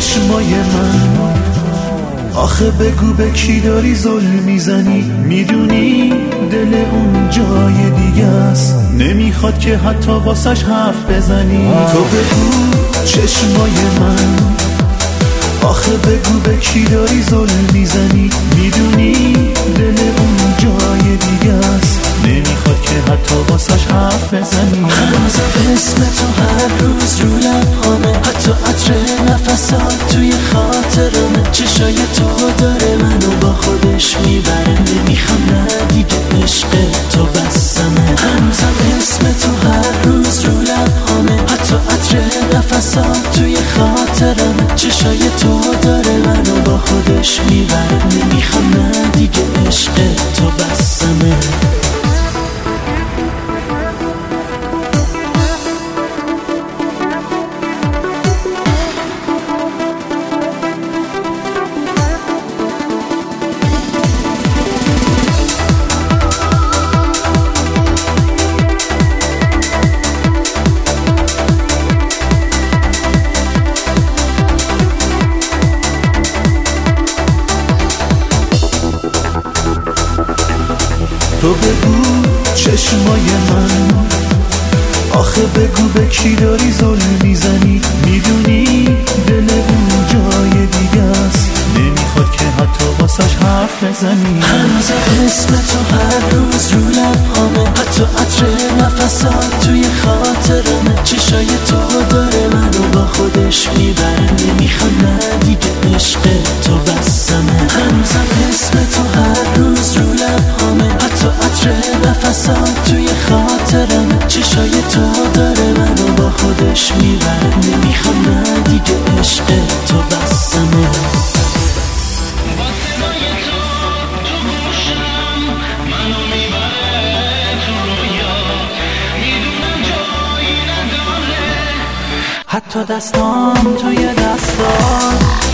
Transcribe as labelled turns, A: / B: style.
A: چشمای من، آخه بگو به کی داری ظلم میزنی؟ میدونی دل اون جای دیگه است، نمیخواد که حتی واسش حرف بزنی. تو بگو چشمای من، آخه بگو به کی داری ظلم میزنی؟ میدونی دل اون جای دیگه است، نمیخواد که حتی واسش حرف بزنی.
B: هنوز اسم تو هر روز رو لبهامه، حتی عطر نفسات توی خاطرمه. چشای تو داره منو با خودش میبره، نمیخوام نه دیگه عشق تو بسمه. هنوزم اسم تو هر روز رو لبهامه، حتی عطر نفسات توی خاطرمه. چشای تو داره منو با خودش میبره، نمیخوام نه دیگه عشق تو بسمه.
A: تو بگو چشمای من، آخه بگو به کی داری ظلم میزنی؟ میدونی دل اون جای دیگه است، نمیخواد که حتی واسش حرف بزنی.
B: هنوز اسم تو هر روز رو لبهامه، حتی عطر نفسات توی خاطرمه. چشای تو داره منو با خودش میبره، نمیخوام نه دیگه عشق تو بسمه. هنوزم اسم تو هر روز رو لبهامه، حتی عطر نفسات توی خاطرمه. چشای تو داره منو با خودش میبره، نمیخوام نه دیگه عشق تو بسمه. حتی دستام توی دستات